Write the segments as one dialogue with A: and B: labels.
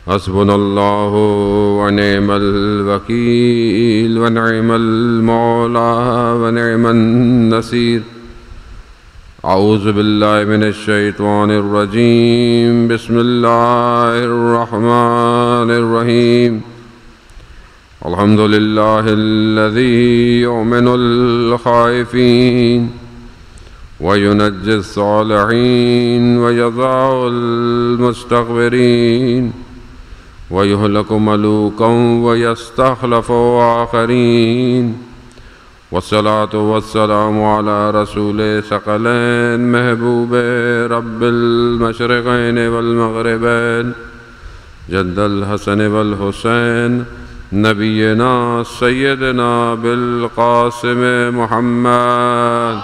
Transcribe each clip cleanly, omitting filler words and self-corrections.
A: حسبنا الله ونعم الوكيل ونعم المولى ونعم النصير. أعوذ بالله من الشيطان الرجيم. بسم الله الرحمن الرحيم. الحمد لله الذي يؤمن الخائفين وينجي الصالحين ويضع المستكبرين ويهلك ملوكا ويستخلف آخرين. والصلاة والسلام على رسول ثقلين محبوب رب المشرقين والمغربين جد الحسن والحسين نبينا سيدنا بالقاسم محمد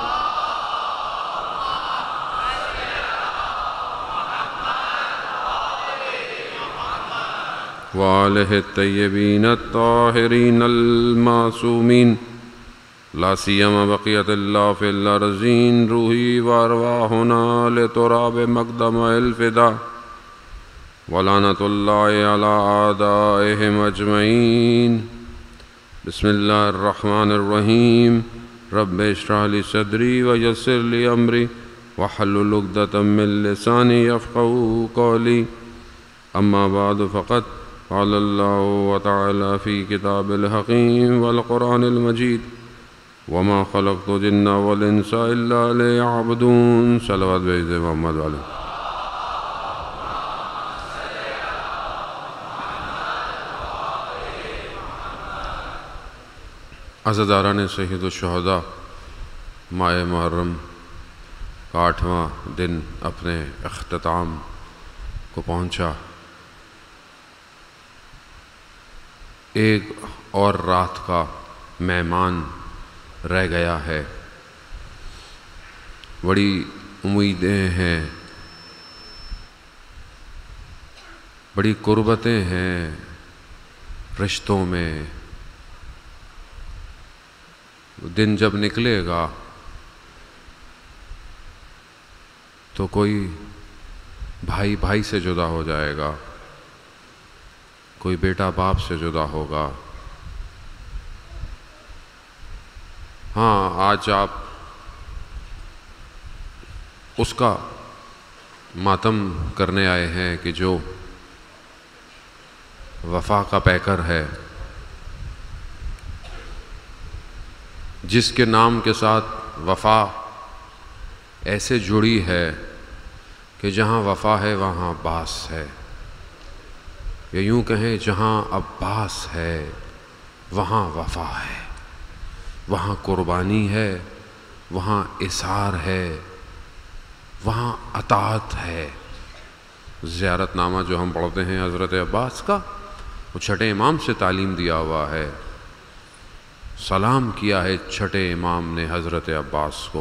A: وآله الطيبين الطاهرين المعصومين لا سيما بقية الله في الأرضين. روحي وأرواحنا لتراب مقدم الفداء ولعنة الله على أعدائهم أجمعين. بسم الله الرحمن الرحيم. رب اشرح لي صدري ويسر لي أمري واحلل عقدة من لساني يفقهوا قولي. أما بعد فقد قال الله تعالى في كتاب الحكيم والقرآن المجيد وما خلقت الجن والإنس إلا ليعبدون. صلوات بجد محمد علیہ. عزاداران سید الشہداء، ماہ محرم کا 8واں دن اپنے اختتام کو پہنچا. ایک اور رات کا مہمان رہ گیا ہے. بڑی امیدیں ہیں، بڑی قربتیں ہیں رشتوں میں. دن جب نکلے گا تو کوئی بھائی بھائی سے جدا ہو جائے گا، کوئی بیٹا باپ سے جدا ہوگا. ہاں، آج آپ اس کا ماتم کرنے آئے ہیں کہ جو وفا کا پیکر ہے، جس کے نام کے ساتھ وفا ایسے جڑی ہے کہ جہاں وفا ہے وہاں عباس ہے، یا یوں کہیں جہاں عباس ہے وہاں وفا ہے، وہاں قربانی ہے، وہاں اثار ہے، وہاں اطاعت ہے. زیارت نامہ جو ہم پڑھتے ہیں حضرت عباس کا، وہ چھٹے امام سے تعلیم دیا ہوا ہے. سلام کیا ہے چھٹے امام نے حضرت عباس کو،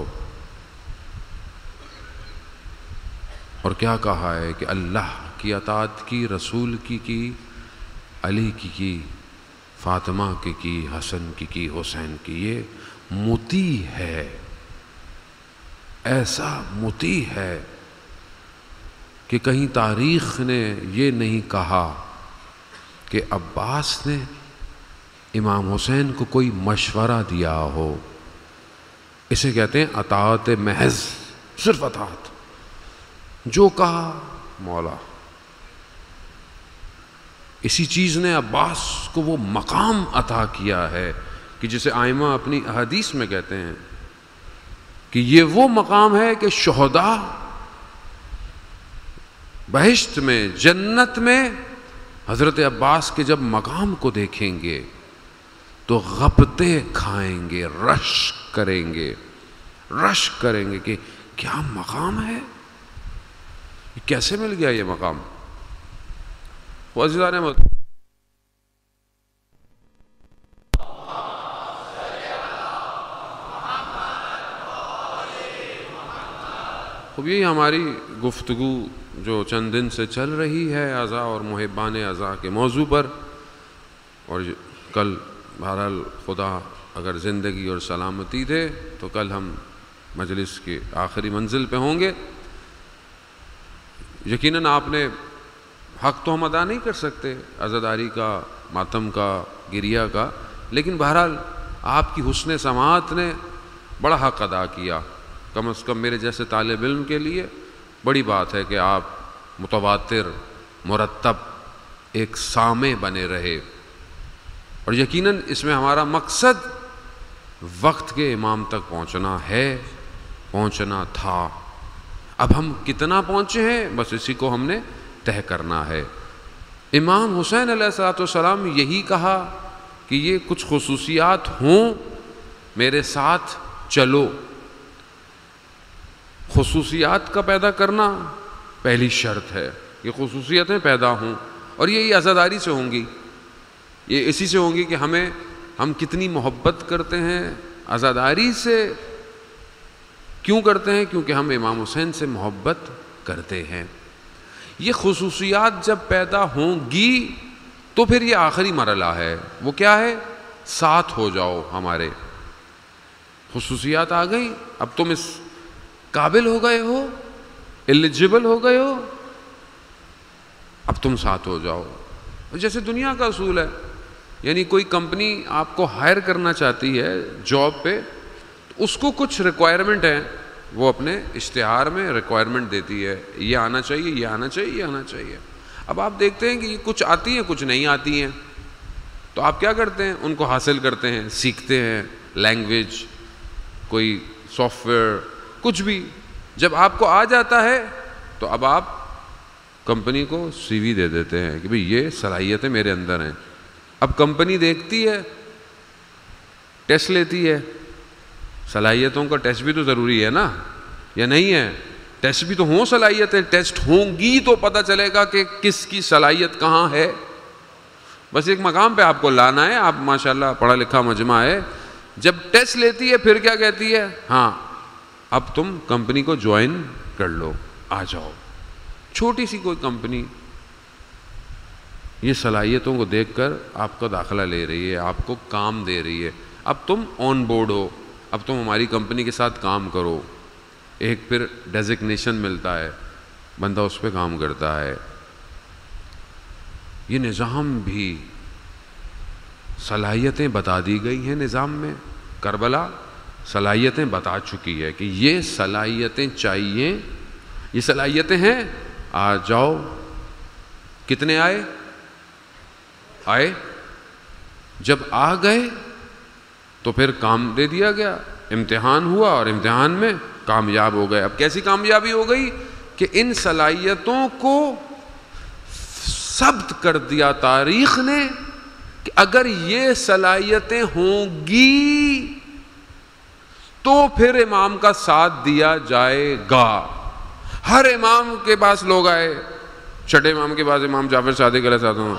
A: اور کیا کہا ہے کہ اللہ کی اطاعت کی، رسول کی علی کی، فاطمہ کی، حسن کی، حسین کی. یہ مطیع ہے، ایسا مطیع ہے کہ کہیں تاریخ نے یہ نہیں کہا کہ عباس نے امام حسین کو کوئی مشورہ دیا ہو. اسے کہتے ہیں اطاعت محض، صرف اطاعت، جو کہا مولا. اسی چیز نے عباس کو وہ مقام عطا کیا ہے کہ جسے آئمہ اپنی احادیث میں کہتے ہیں کہ یہ وہ مقام ہے کہ شہداء بہشت میں، جنت میں حضرت عباس کے جب مقام کو دیکھیں گے تو غپتے کھائیں گے، رشک کریں گے کہ کیا مقام ہے، کیسے مل گیا یہ مقام. عزیزان احمد، خب یہی ہماری گفتگو جو چند دن سے چل رہی ہے اعضاء اور محبان اعضاء کے موضوع پر. اور کل بہرحال خدا اگر زندگی اور سلامتی دے تو کل ہم مجلس کی آخری منزل پہ ہوں گے. یقیناً آپ نے حق تو ہم ادا نہیں کر سکتے عزاداری کا، ماتم کا، گریہ کا، لیکن بہرحال آپ کی حسن سماعت نے بڑا حق ادا کیا. کم از کم میرے جیسے طالب علم کے لیے بڑی بات ہے کہ آپ متواتر، مرتب ایک سامع بنے رہے. اور یقیناً اس میں ہمارا مقصد وقت کے امام تک پہنچنا ہے، پہنچنا تھا. اب ہم کتنا پہنچے ہیں بس اسی کو ہم نے طے کرنا ہے. امام حسین علیہ الصلوۃ والسلام یہی کہا کہ یہ کچھ خصوصیات ہوں، میرے ساتھ چلو. خصوصیات کا پیدا کرنا پہلی شرط ہے، یہ خصوصیتیں پیدا ہوں، اور یہ عزاداری سے ہوں گی، یہ اسی سے ہوں گی کہ ہم کتنی محبت کرتے ہیں. عزاداری سے کیوں کرتے ہیں؟ کیونکہ ہم امام حسین سے محبت کرتے ہیں. یہ خصوصیات جب پیدا ہوں گی تو پھر یہ آخری مرحلہ ہے. وہ کیا ہے؟ ساتھ ہو جاؤ ہمارے. خصوصیات آ گئی، اب تم اس قابل ہو گئے ہو، ایلیجبل ہو گئے ہو، اب تم ساتھ ہو جاؤ. جیسے دنیا کا اصول ہے، یعنی کوئی کمپنی آپ کو ہائر کرنا چاہتی ہے جاب پہ، اس کو کچھ ریکوائرمنٹ ہیں، وہ اپنے اشتہار میں ریکوائرمنٹ دیتی ہے، یہ آنا چاہیے، یہ آنا چاہیے، یہ آنا چاہیے. اب آپ دیکھتے ہیں کہ یہ کچھ آتی ہیں، کچھ نہیں آتی ہیں، تو آپ کیا کرتے ہیں؟ ان کو حاصل کرتے ہیں، سیکھتے ہیں، لینگویج، کوئی سافٹ ویئر، کچھ بھی. جب آپ کو آ جاتا ہے تو اب آپ کمپنی کو سی وی دے دیتے ہیں کہ بھئی یہ صلاحیتیں میرے اندر ہیں. اب کمپنی دیکھتی ہے، ٹیسٹ لیتی ہے. صلاحیتوں کا ٹیسٹ بھی تو ضروری ہے نا، یا نہیں ہے؟ ٹیسٹ بھی تو ہوں، صلاحیتیں ٹیسٹ ہوں گی تو پتہ چلے گا کہ کس کی صلاحیت کہاں ہے. بس ایک مقام پہ آپ کو لانا ہے. آپ ماشاءاللہ پڑھا لکھا مجمع ہے. جب ٹیسٹ لیتی ہے پھر کیا کہتی ہے؟ ہاں اب تم کمپنی کو جوائن کر لو، آ جاؤ. چھوٹی سی کوئی کمپنی یہ صلاحیتوں کو دیکھ کر آپ کا داخلہ لے رہی ہے، آپ کو کام دے رہی ہے. اب تم آن بورڈ ہو، اب تم ہماری کمپنی کے ساتھ کام کرو. ایک پھر ڈیزگنیشن ملتا ہے، بندہ اس پہ کام کرتا ہے. یہ نظام بھی صلاحیتیں بتا دی گئی ہیں. نظام میں کربلا صلاحیتیں بتا چکی ہے کہ یہ صلاحیتیں چاہیے، یہ صلاحیتیں ہیں، آ جاؤ. کتنے آئے؟ جب آ گئے تو پھر کام دے دیا گیا. امتحان ہوا اور امتحان میں کامیاب ہو گئے. اب کیسی کامیابی ہو گئی کہ ان صلاحیتوں کو ثبت کر دیا تاریخ نے کہ اگر یہ صلاحیتیں ہوں گی تو پھر امام کا ساتھ دیا جائے گا. ہر امام کے پاس لوگ آئے. چھٹے امام کے پاس امام جعفر صادق علیہ السلام،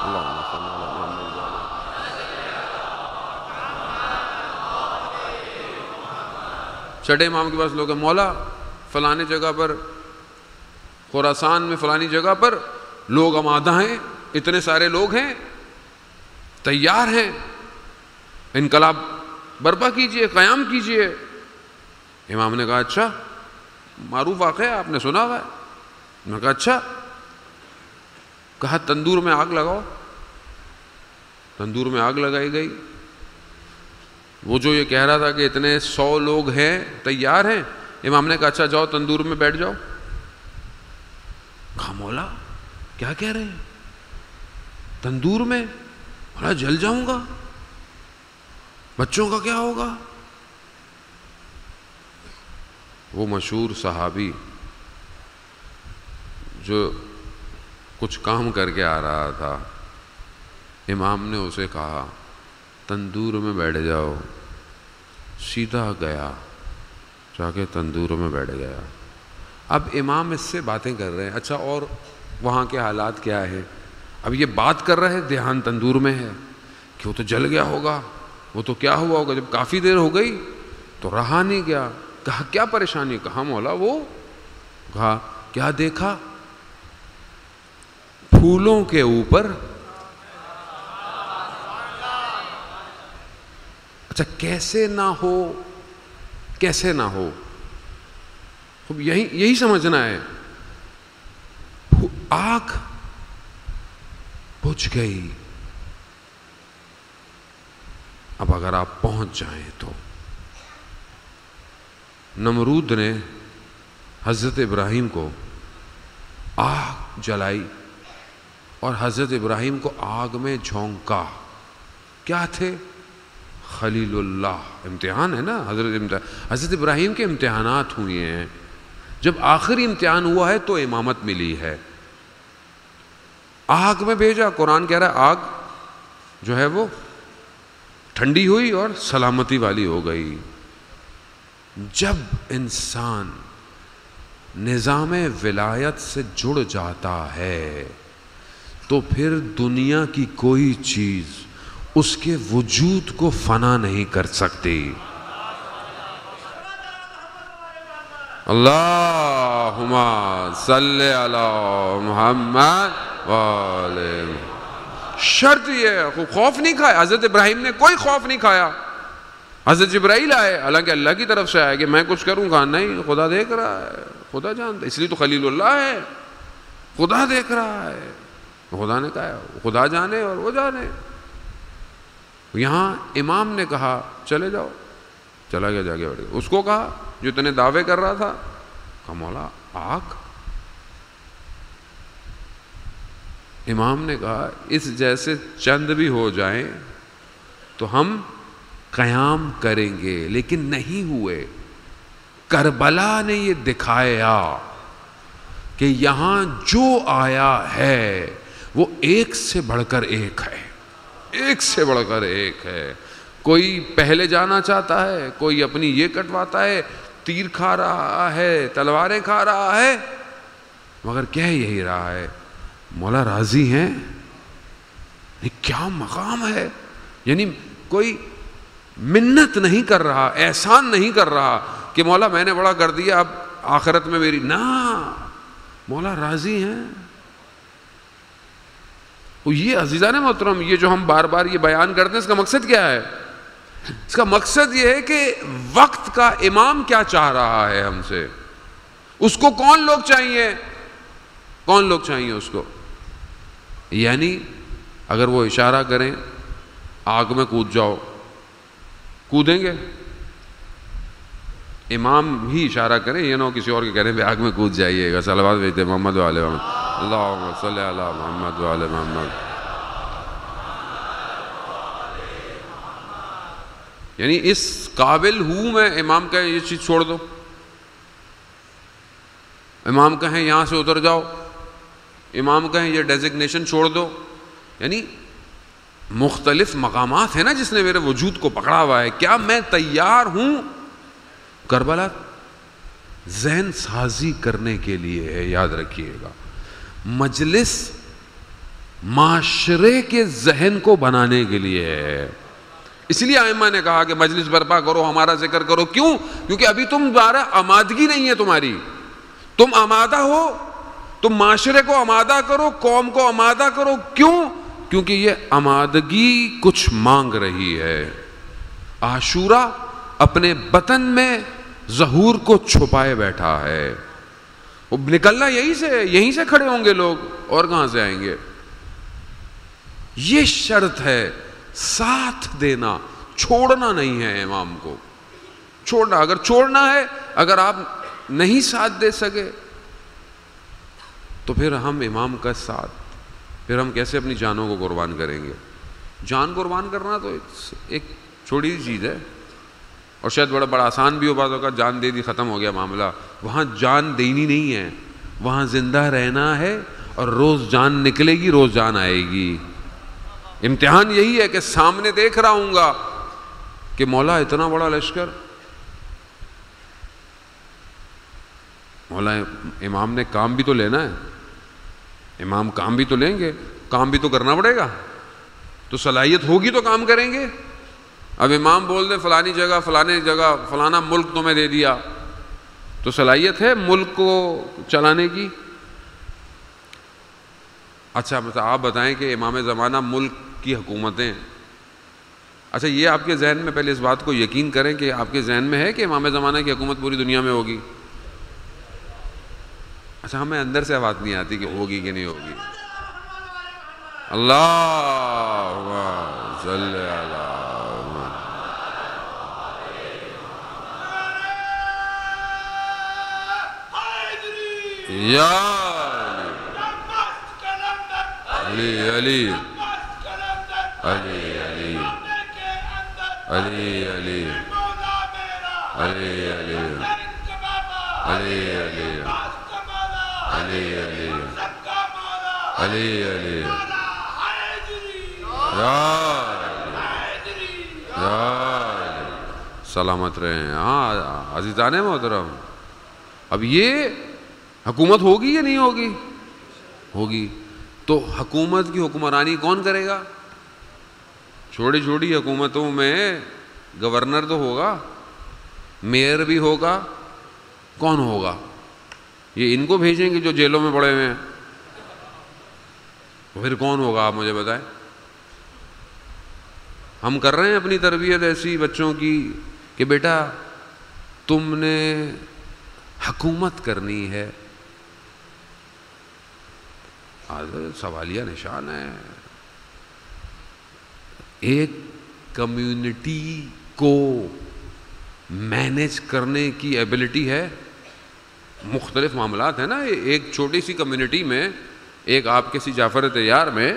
A: چھٹے امام کے پاس لوگ ہیں، مولا فلانی جگہ پر خراسان میں فلانی جگہ پر لوگ آمادہ ہیں، اتنے سارے لوگ ہیں، تیار ہیں، انقلاب برپا کیجئے، قیام کیجئے. امام نے کہا اچھا، معروف واقعہ آپ نے سنا ہوا ہے. میں نے کہا اچھا. کہا تندور میں آگ لگاؤ. تندور میں آگ لگائی گئی. وہ جو یہ کہہ رہا تھا کہ اتنے 100 لوگ ہیں، تیار ہیں، امام نے کہا اچھا جاؤ تندور میں بیٹھ جاؤ. کہا مولا کیا کہہ رہے ہیں؟ تندور میں؟ مولا جل جاؤں گا، بچوں کا کیا ہوگا؟ وہ مشہور صحابی جو کچھ کام کر کے آ رہا تھا، امام نے اسے کہا تندور میں بیٹھ جاؤ. سیدھا گیا، جا کے تندور میں بیٹھ گیا. اب امام اس سے باتیں کر رہے ہیں، اچھا اور وہاں کے حالات کیا ہے؟ اب یہ بات کر رہے ہیں، دھیان تندور میں ہے کہ وہ تو جل گیا ہوگا، وہ تو کیا ہوا ہوگا. جب کافی دیر ہو گئی تو رہا نہیں گیا. کہا کیا پریشانی؟ کہا مولا وہ. کہا کیا دیکھا؟ پھولوں کے اوپر. اچھا کیسے نہ ہو، کیسے نہ ہو، یہی سمجھنا ہے. آگ بجھ گئی. اب اگر آپ پہنچ جائیں تو نمرود نے حضرت ابراہیم کو آگ جلائی اور حضرت ابراہیم کو آگ میں جھونکا. کیا تھے؟ خلیل اللہ. امتحان ہے نا. حضرت ابراہیم کے امتحانات ہوئے ہیں. جب آخری امتحان ہوا ہے تو امامت ملی ہے. آگ میں بھیجا. قرآن کہہ رہا ہے آگ جو ہے وہ ٹھنڈی ہوئی اور سلامتی والی ہو گئی. جب انسان نظام ولایت سے جڑ جاتا ہے تو پھر دنیا کی کوئی چیز اس کے وجود کو فنا نہیں کر سکتی. اللہم صلی علی محمد وآلہ. شرط یہ ہے. خوف نہیں کھایا حضرت ابراہیم نے. کوئی خوف نہیں کھایا. حضرت جبرائیل آئے, حالانکہ اللہ کی طرف سے آئے کہ میں کچھ کروں گا نہیں, خدا دیکھ رہا ہے, خدا جانتا. اس لیے تو خلیل اللہ ہے. خدا دیکھ رہا ہے. خدا نے کہا خدا جانے اور وہ جانے. یہاں امام نے کہا چلے جاؤ. چلا گیا, جا کے بیٹھ گیا. اس کو کہا جو اتنے دعوے کر رہا تھا, کہا مولا آگ. امام نے کہا اس جیسے چند بھی ہو جائیں تو ہم قیام کریں گے, لیکن نہیں ہوئے. کربلا نے یہ دکھایا کہ یہاں جو آیا ہے وہ ایک سے بڑھ کر ایک ہے. ایک سے بڑھ کر ایک ہے. کوئی پہلے جانا چاہتا ہے, کوئی اپنی یہ کٹواتا ہے, تیر کھا رہا ہے, تلواریں کھا رہا ہے, مگر کہہ یہی رہا ہے مولا راضی ہیں. یہ کیا مقام ہے. یعنی کوئی منت نہیں کر رہا, احسان نہیں کر رہا کہ مولا میں نے بڑا کر دیا اب آخرت میں میری, نہ, مولا راضی ہیں. یہ عزیزان محترم, یہ جو ہم بار بار یہ بیان کرتے ہیں اس کا مقصد کیا ہے؟ اس کا مقصد یہ ہے کہ وقت کا امام کیا چاہ رہا ہے ہم سے. اس کو کون لوگ چاہیے؟ کون لوگ چاہیے اس کو؟ یعنی اگر وہ اشارہ کریں آگ میں کود جاؤ, کودیں گے؟ امام ہی اشارہ کریں, یہ نہ کسی اور کے کہنے پہ آگ میں کود جائیے گا. صلوات بھیجتے محمد وعلى محمد. اللہم صلی علی محمد وعلى محمد. یعنی اس قابل ہوں میں, امام کہیں یہ چیز چھوڑ دو, امام کہیں یہاں سے اتر جاؤ, امام کہیں یہ ڈیزگنیشن چھوڑ دو. یعنی مختلف مقامات ہیں نا جس نے میرے وجود کو پکڑا ہوا ہے. کیا میں تیار ہوں؟ کربلا ذہن سازی کرنے کے لیے ہے, یاد رکھیے گا. مجلس معاشرے کے ذہن کو بنانے کے لیے ہے. اس لیے ائمہ نے کہا کہ مجلس برپا کرو, ہمارا ذکر کرو. کیوں؟ کیونکہ ابھی تمہارا آمادگی نہیں ہے. تمہاری, تم آمادہ ہو, تم معاشرے کو آمادہ کرو, قوم کو آمادہ کرو. کیوں؟ کیونکہ یہ آمادگی کچھ مانگ رہی ہے. عاشورہ اپنے بطن میں ظہور کو چھپائے بیٹھا ہے. وہ نکلنا یہیں سے کھڑے ہوں گے لوگ, اور کہاں سے آئیں گے؟ یہ شرط ہے, ساتھ دینا, چھوڑنا نہیں ہے امام کو. چھوڑنا, اگر چھوڑنا ہے, اگر آپ نہیں ساتھ دے سکے تو پھر ہم امام کا ساتھ, پھر ہم کیسے اپنی جانوں کو قربان کریں گے؟ جان قربان کرنا تو ایک چھوٹی سی چیز ہے, اور شاید بڑا آسان بھی ہو. بعض اوقات جان دے دی, ختم ہو گیا معاملہ. وہاں جان دینی نہیں ہے, وہاں زندہ رہنا ہے, اور روز جان نکلے گی, روز جان آئے گی. امتحان یہی ہے کہ سامنے دیکھ رہا ہوں گا کہ مولا اتنا بڑا لشکر, مولا امام نے کام بھی تو لینا ہے, امام کام بھی تو لیں گے, کام بھی تو کرنا پڑے گا. تو صلاحیت ہوگی تو کام کریں گے. اب امام بول دے فلانی جگہ فلانا ملک تمہیں دے دیا, تو صلاحیت ہے ملک کو چلانے کی؟ اچھا آپ بتائیں کہ امام زمانہ ملک کی حکومتیں, اچھا یہ آپ کے ذہن میں, پہلے اس بات کو یقین کریں کہ آپ کے ذہن میں ہے کہ امام زمانہ کی حکومت پوری دنیا میں ہوگی؟ اچھا ہمیں اندر سے بات نہیں آتی کہ ہوگی کہ نہیں ہوگی. اللہم صلی علی یا علی علی علی علی علی علی علی علی علی علی علی علی علی سلامت رہیں. ہاں عزیزان محترم، اب یہ حکومت ہوگی یا نہیں ہوگی؟ ہوگی. تو حکومت کی حکمرانی کون کرے گا؟ چھوٹی چھوٹی حکومتوں میں گورنر تو ہوگا، میئر بھی ہوگا، کون ہوگا؟ یہ ان کو بھیجیں گے جو جیلوں میں پڑے ہوئے ہیں؟ پھر کون ہوگا آپ مجھے بتائیں. ہم کر رہے ہیں اپنی تربیت ایسی بچوں کی کہ بیٹا تم نے حکومت کرنی ہے. سوالیہ نشان ہے. ایک کمیونٹی کو مینیج کرنے کی ایبلٹی ہے. مختلف معاملات ہیں نا. ایک چھوٹی سی کمیونٹی میں، ایک آپ کسی جعفر طیار میں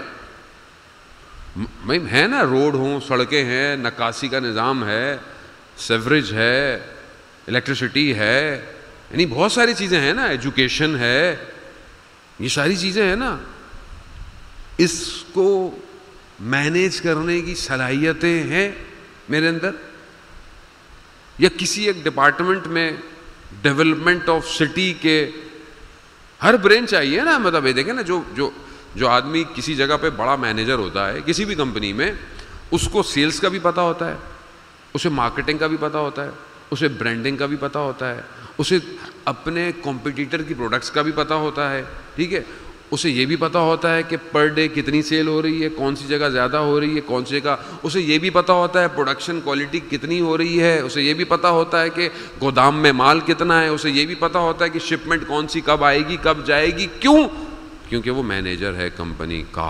A: ہے نا، روڈ ہوں، سڑکیں ہیں، نکاسی کا نظام ہے، سیوریج ہے، الیکٹریسٹی ہے، یعنی بہت ساری چیزیں ہیں نا، ایجوکیشن ہے، یہ ساری چیزیں ہیں نا. اس کو مینیج کرنے کی صلاحیتیں ہیں میرے اندر. یا کسی ایک ڈپارٹمنٹ میں ڈیولپمنٹ آف سٹی کے ہر برین چاہیے نا. مطلب یہ دیکھیں نا، جو آدمی کسی جگہ پہ بڑا مینیجر ہوتا ہے کسی بھی کمپنی میں، اس کو سیلز کا بھی پتہ ہوتا ہے، اسے مارکیٹنگ کا بھی پتہ ہوتا ہے، اسے برانڈنگ کا بھی پتہ ہوتا ہے، اسے اپنے کمپٹیٹر کی پروڈکٹس کا بھی پتہ ہوتا ہے. ٹھیک ہے، اسے یہ بھی پتہ ہوتا ہے کہ پر ڈے کتنی سیل ہو رہی ہے، کون سی جگہ زیادہ ہو رہی ہے، کون سی جگہ. اسے یہ بھی پتہ ہوتا ہے پروڈکشن کوالٹی کتنی ہو رہی ہے. اسے یہ بھی پتہ ہوتا ہے کہ گودام میں مال کتنا ہے. اسے یہ بھی پتہ ہوتا ہے کہ شپمنٹ کون سی کب آئے گی، کب جائے گی. کیوں؟ کیونکہ وہ مینیجر ہے کمپنی کا.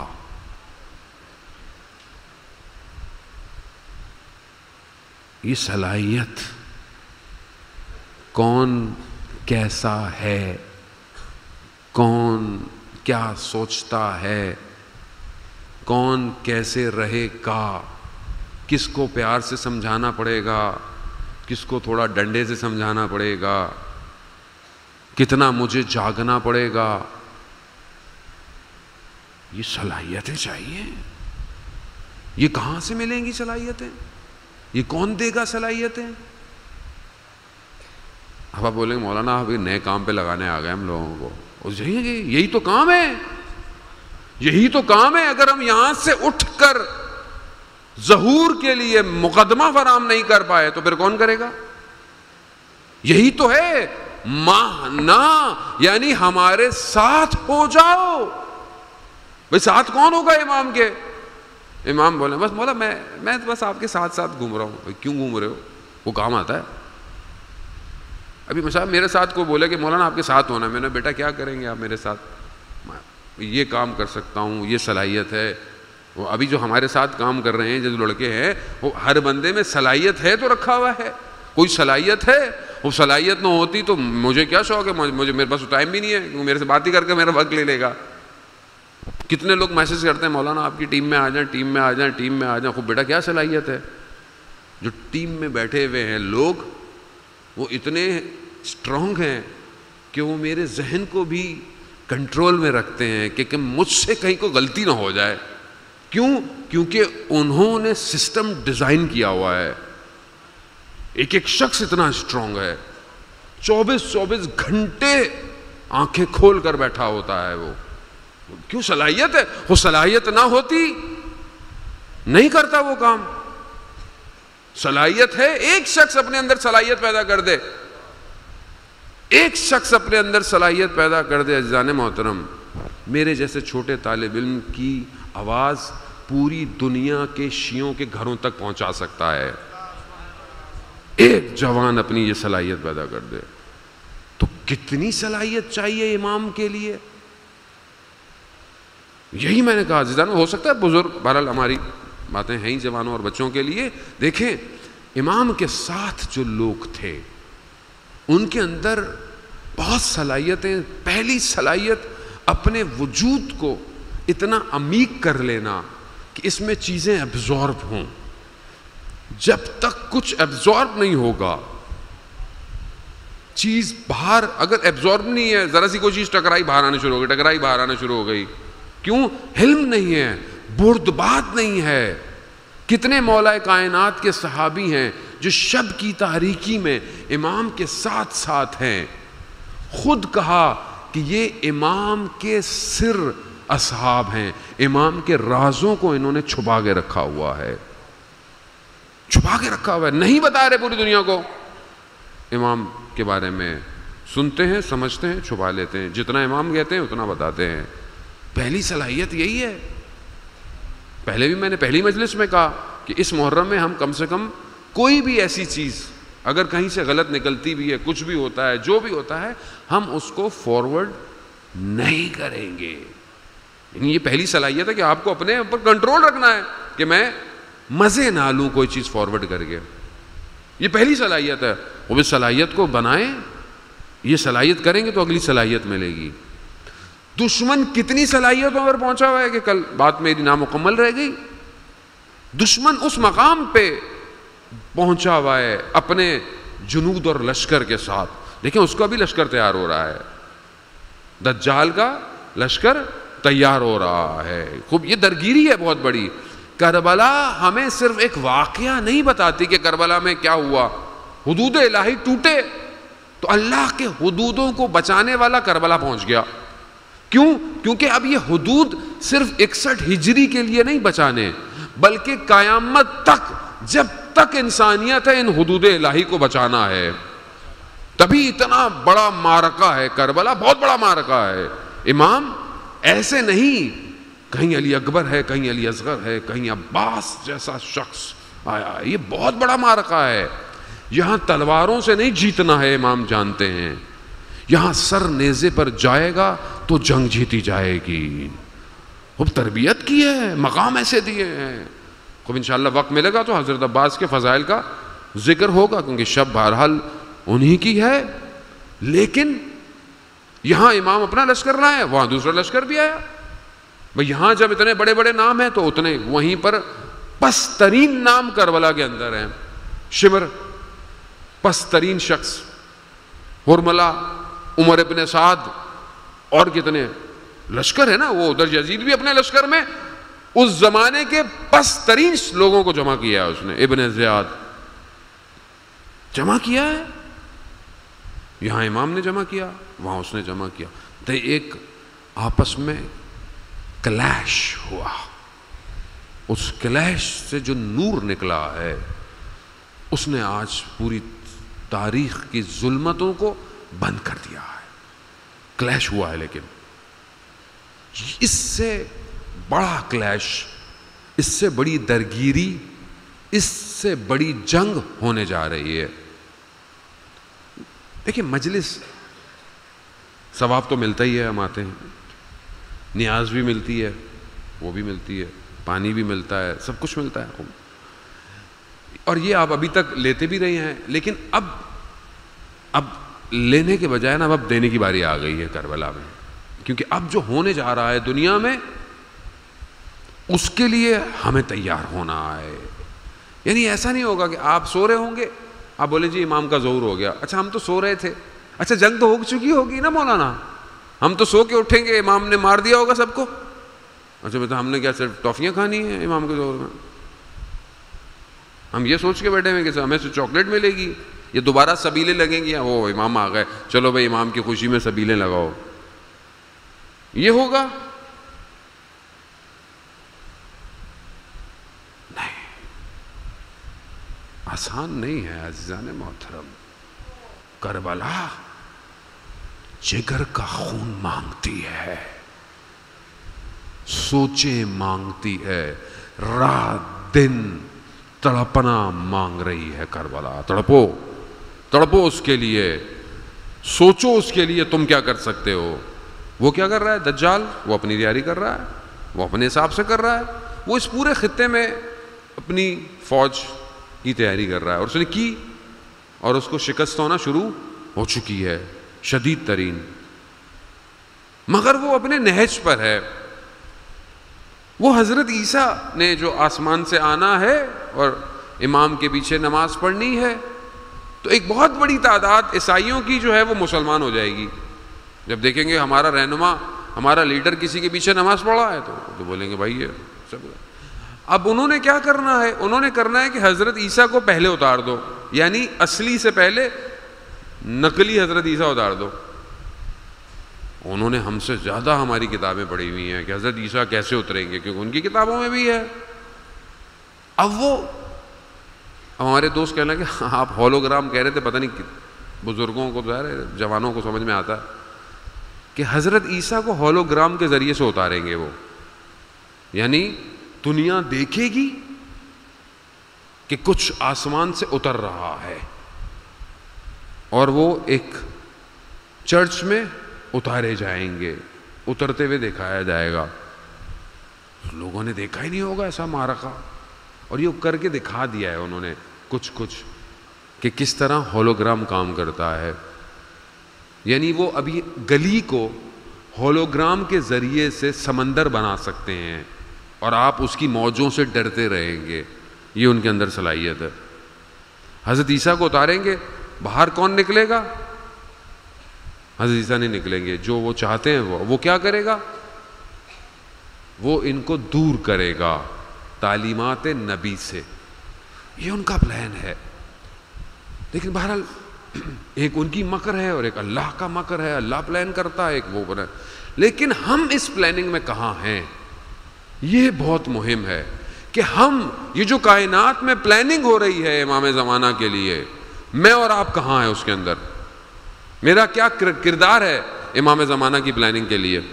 A: یہ صلاحیت کون کیسا ہے، کون کیا سوچتا ہے، کون کیسے رہے گا، کس کو پیار سے سمجھانا پڑے گا، کس کو تھوڑا ڈنڈے سے سمجھانا پڑے گا، کتنا مجھے جاگنا پڑے گا، یہ صلاحیتیں چاہیے. یہ کہاں سے ملیں گی صلاحیتیں؟ یہ کون دے گا صلاحیتیں؟ اب آپ بولیں گے مولانا ابھی نئے کام پہ لگانے آ گئے ہم لوگوں کو. یہی تو کام ہے، یہی تو کام ہے. اگر ہم یہاں سے اٹھ کر ظہور کے لیے مقدمہ فراہم نہیں کر پائے تو پھر کون کرے گا؟ یہی تو ہے ماہنا، یعنی ہمارے ساتھ ہو جاؤ. بھئی ساتھ کون ہوگا امام کے؟ امام بولے بس مولا میں بس آپ کے ساتھ ساتھ گھوم رہا ہوں. بھئی کیوں گھوم رہے ہو؟ وہ کام آتا ہے. ابھی مثلا میرے ساتھ کوئی بولے کہ مولانا آپ کے ساتھ ہونا ہے، میں نے بیٹا کیا کریں گے آپ میرے ساتھ؟ یہ کام کر سکتا ہوں، یہ صلاحیت ہے. وہ ابھی جو ہمارے ساتھ کام کر رہے ہیں جو لڑکے ہیں، وہ ہر بندے میں صلاحیت ہے تو رکھا ہوا ہے. کوئی صلاحیت ہے. وہ صلاحیت نہ ہوتی تو مجھے کیا شوق ہے، مجھے میرے پاس ٹائم بھی نہیں ہے کیونکہ میرے سے بات ہی کر کے میرا وقت لے لے گا. کتنے لوگ میسج کرتے ہیں مولانا آپ کی ٹیم میں آ جائیں، ٹیم میں آ جائیں، ٹیم میں آ جائیں. خوب بیٹا کیا صلاحیت ہے؟ جو ٹیم میں بیٹھے ہوئے ہیں لوگ وہ اتنے اسٹرانگ ہیں کہ وہ میرے ذہن کو بھی کنٹرول میں رکھتے ہیں کہ مجھ سے کہیں کوئی غلطی نہ ہو جائے. کیوں؟ کیونکہ انہوں نے سسٹم ڈیزائن کیا ہوا ہے. ایک ایک شخص اتنا اسٹرانگ ہے، 24 گھنٹے آنکھیں کھول کر بیٹھا ہوتا ہے. وہ کیوں؟ صلاحیت ہے. وہ صلاحیت نہ ہوتی نہیں کرتا وہ کام. صلاحیت ہے. ایک شخص اپنے اندر صلاحیت پیدا کر دے، ایک شخص اپنے اندر صلاحیت پیدا کر دے. عزیزان محترم، میرے جیسے چھوٹے طالب علم کی آواز پوری دنیا کے شیعوں کے گھروں تک پہنچا سکتا ہے. ایک جوان اپنی یہ صلاحیت پیدا کر دے تو کتنی صلاحیت چاہیے امام کے لیے. یہی میں نے کہا عزیزان، ہو سکتا ہے بزرگ، بہرحال ہماری باتیں ہیں ہی جوانوں اور بچوں کے لیے. دیکھیں امام کے ساتھ جو لوگ تھے ان کے اندر بہت صلاحیتیں. پہلی صلاحیت اپنے وجود کو اتنا عمیق کر لینا کہ اس میں چیزیں ایبزارب ہوں. جب تک کچھ ایبزارب نہیں ہوگا، چیز باہر اگر ایبزارب نہیں ہے، ذرا سی کوئی چیز ٹکرائی باہر آنا شروع ہو گئی، ٹکرائی باہر آنا شروع ہو گئی. کیوں؟ حلم نہیں ہے، بردبات نہیں ہے. کتنے مولا کائنات کے صحابی ہیں جو شب کی تاریکی میں امام کے ساتھ ساتھ ہیں. خود کہا کہ یہ امام کے سر اصحاب ہیں، امام کے رازوں کو انہوں نے چھپا کے رکھا ہوا ہے، چھپا کے رکھا ہوا ہے، نہیں بتا رہے پوری دنیا کو. امام کے بارے میں سنتے ہیں، سمجھتے ہیں، چھپا لیتے ہیں. جتنا امام کہتے ہیں اتنا بتاتے ہیں. پہلی صلاحیت یہی ہے. پہلے بھی میں نے پہلی مجلس میں کہا کہ اس محرم میں ہم کم سے کم کوئی بھی ایسی چیز اگر کہیں سے غلط نکلتی بھی ہے، کچھ بھی ہوتا ہے، جو بھی ہوتا ہے، ہم اس کو فارورڈ نہیں کریں گے. یعنی یہ پہلی صلاحیت ہے کہ آپ کو اپنے اوپر کنٹرول رکھنا ہے کہ میں مزے نہ لوں کوئی چیز فارورڈ کر کے. یہ پہلی صلاحیت ہے. وہ اس صلاحیت کو بنائیں. یہ صلاحیت کریں گے تو اگلی صلاحیت ملے گی. دشمن کتنی صلاحیتوں پر پہنچا ہوا ہے کہ کل بات میری نامکمل رہ گئی. دشمن اس مقام پہ پہنچا ہوا ہے اپنے جنود اور لشکر کے ساتھ. دیکھیں اس کا بھی لشکر تیار ہو رہا ہے، دجال کا لشکر تیار ہو رہا ہے. خوب یہ درگیری ہے بہت بڑی. کربلا ہمیں صرف ایک واقعہ نہیں بتاتی کہ کربلا میں کیا ہوا. حدود الہی ٹوٹے تو اللہ کے حدودوں کو بچانے والا کربلا پہنچ گیا. کیوں؟ کیونکہ اب یہ حدود صرف 61 ہجری کے لیے نہیں بچانے، بلکہ قیامت تک، جب تک انسانیت ہے، ان حدود الہی کو بچانا ہے. تبھی اتنا بڑا معرکہ ہے کربلا، بہت بڑا معرکہ ہے. امام ایسے نہیں کہیں علی اکبر ہے، کہیں علی اصغر ہے، کہیں عباس جیسا شخص آیا. یہ بہت بڑا معرکہ ہے. یہاں تلواروں سے نہیں جیتنا ہے، امام جانتے ہیں. یہاں سر نیزے پر جائے گا تو جنگ جیتی جائے گی. خوب تربیت کی ہے، مقام ایسے دیے ہیں. خوب انشاءاللہ وقت ملے گا تو حضرت عباس کے فضائل کا ذکر ہوگا، کیونکہ شب بہرحال انہی کی ہے. لیکن یہاں امام اپنا لشکر لائے، وہاں دوسرا لشکر بھی آیا. بھئی یہاں جب اتنے بڑے بڑے نام ہیں تو اتنے وہیں پر پسترین نام کربلا کے اندر ہیں. شمر پسترین شخص، ہرملا، عمر ابن سعد، اور کتنے لشکر ہے نا. وہ ادھر یزید بھی اپنے لشکر میں اس زمانے کے پسترین لوگوں کو جمع کیا ہے. اس نے ابن زیاد جمع کیا ہے. یہاں امام نے جمع کیا، وہاں اس نے جمع کیا. تو ایک آپس میں کلیش ہوا. اس کلیش سے جو نور نکلا ہے اس نے آج پوری تاریخ کی ظلمتوں کو بند کر دیا ہے. کلیش ہوا ہے، لیکن اس سے بڑا کلیش، اس سے بڑی درگیری، اس سے بڑی جنگ ہونے جا رہی ہے. دیکھیں مجلس ثواب تو ملتا ہی ہے، ہم آتے ہیں، نیاز بھی ملتی ہے، وہ بھی ملتی ہے، پانی بھی ملتا ہے، سب کچھ ملتا ہے. اور یہ آپ ابھی تک لیتے بھی رہے ہیں. لیکن اب لینے کے بجائے نا اب دینے کی باری آ گئی ہے کربلا میں. کیونکہ اب جو ہونے جا رہا ہے دنیا میں اس کے لیے ہمیں تیار ہونا ہے. یعنی ایسا نہیں ہوگا کہ آپ سو رہے ہوں گے، آپ بولیں جی امام کا ظہور ہو گیا. اچھا ہم تو سو رہے تھے. اچھا جنگ تو ہو چکی ہوگی نا مولانا، ہم تو سو کے اٹھیں گے، امام نے مار دیا ہوگا سب کو. اچھا بیٹا ہم نے کیا صرف ٹافیاں کھانی ہیں امام کے ظہور میں؟ ہم یہ سوچ کے بیٹھے ہوئے کہ ہمیں سے چاکلیٹ ملے گی، یہ دوبارہ سبیلیں لگیں گی، وہ امام آ گئے، چلو بھائی امام کی خوشی میں سبیلیں لگاؤ. یہ ہوگا؟ نہیں، آسان نہیں ہے عزیزان محترم. کربلا جگر کا خون مانگتی ہے، سوچیں مانگتی ہے، رات دن تڑپنا مانگ رہی ہے کربلا. تڑپو تڑپو اس کے لیے، سوچو اس کے لیے تم کیا کر سکتے ہو. وہ کیا کر رہا ہے دجال؟ وہ اپنی تیاری کر رہا ہے. وہ اپنے حساب سے کر رہا ہے. وہ اس پورے خطے میں اپنی فوج کی تیاری کر رہا ہے اور اس نے کی اور اس کو شکست ہونا شروع ہو چکی ہے شدید ترین. مگر وہ اپنے نہج پر ہے. وہ حضرت عیسیٰ نے جو آسمان سے آنا ہے اور امام کے پیچھے نماز پڑھنی ہے تو ایک بہت بڑی تعداد عیسائیوں کی جو ہے وہ مسلمان ہو جائے گی. جب دیکھیں گے ہمارا رہنما ہمارا لیڈر کسی کے پیچھے نماز پڑھا ہے تو بولیں گے بھائی یہ سب. اب انہوں نے کیا کرنا ہے؟ انہوں نے کرنا ہے کہ حضرت عیسیٰ کو پہلے اتار دو, یعنی اصلی سے پہلے نقلی حضرت عیسیٰ اتار دو. انہوں نے ہم سے زیادہ ہماری کتابیں پڑھی ہوئی ہیں کہ حضرت عیسیٰ کیسے اتریں گے, کیونکہ ان کی کتابوں میں بھی ہے. اب ہمارے دوست کہنے لگے آپ ہولوگرام کہہ رہے تھے, پتہ نہیں بزرگوں کو جوانوں کو سمجھ میں آتا ہے کہ حضرت عیسیٰ کو ہولوگرام کے ذریعے سے اتاریں گے وہ, یعنی دنیا دیکھے گی کہ کچھ آسمان سے اتر رہا ہے اور وہ ایک چرچ میں اتارے جائیں گے, اترتے ہوئے دکھایا جائے گا. لوگوں نے دیکھا ہی نہیں ہوگا ایسا معرکہ, اور یہ کر کے دکھا دیا ہے انہوں نے کچھ کہ کس طرح ہولوگرام کام کرتا ہے. یعنی وہ ابھی گلی کو ہولوگرام کے ذریعے سے سمندر بنا سکتے ہیں اور آپ اس کی موجوں سے ڈرتے رہیں گے. یہ ان کے اندر صلاحیت ہے. حضرت عیسیٰ کو اتاریں گے, باہر کون نکلے گا؟ حضرت عیسیٰ نہیں نکلیں گے. جو وہ چاہتے ہیں وہ کیا کرے گا؟ وہ ان کو دور کرے گا تعلیمات نبی سے. یہ ان کا پلان ہے. لیکن بہرحال ایک ان کی مکر ہے اور ایک اللہ کا مکر ہے. اللہ پلان کرتا ہے, ایک وہ بنا. لیکن ہم اس پلاننگ میں کہاں ہیں؟ یہ بہت مہم ہے کہ ہم یہ جو کائنات میں پلاننگ ہو رہی ہے امام زمانہ کے لیے, میں اور آپ کہاں ہیں اس کے اندر؟ میرا کیا کردار ہے امام زمانہ کی پلاننگ کے لیے؟